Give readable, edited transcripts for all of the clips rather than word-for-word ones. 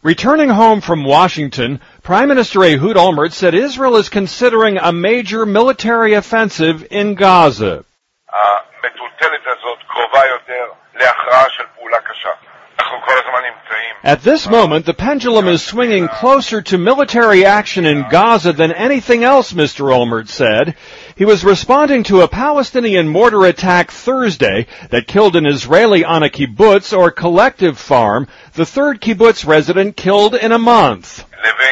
Returning home from Washington, Prime Minister Ehud Olmert said Israel is considering a major military offensive in Gaza. At this moment, the pendulum is swinging closer to military action in Gaza than anything else, Mr. Olmert said. He was responding to a Palestinian mortar attack Thursday that killed an Israeli on a kibbutz or collective farm, the third kibbutz resident killed in a month.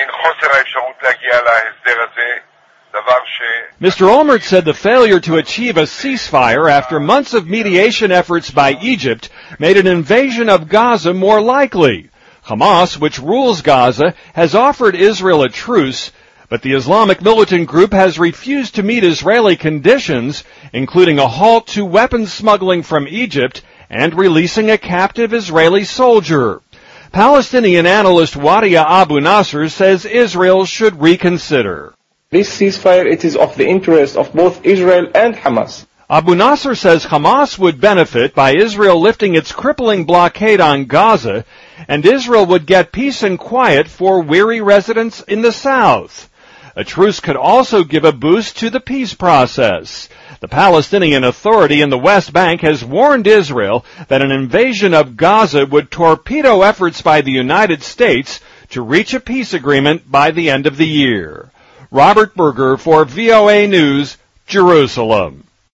Mr. Olmert said the failure to achieve a ceasefire after months of mediation efforts by Egypt made an invasion of Gaza more likely. Hamas, which rules Gaza, has offered Israel a truce, but the Islamic militant group has refused to meet Israeli conditions, including a halt to weapons smuggling from Egypt and releasing a captive Israeli soldier. Palestinian analyst Wadia Abu Nasser says Israel should reconsider. This ceasefire, it is of the interest of both Israel and Hamas. Abu Nasser says Hamas would benefit by Israel lifting its crippling blockade on Gaza, and Israel would get peace and quiet for weary residents in the south. A truce could also give a boost to the peace process. The Palestinian Authority in the West Bank has warned Israel that an invasion of Gaza would torpedo efforts by the United States to reach a peace agreement by the end of the year. Robert Berger for VOA News, Jerusalem.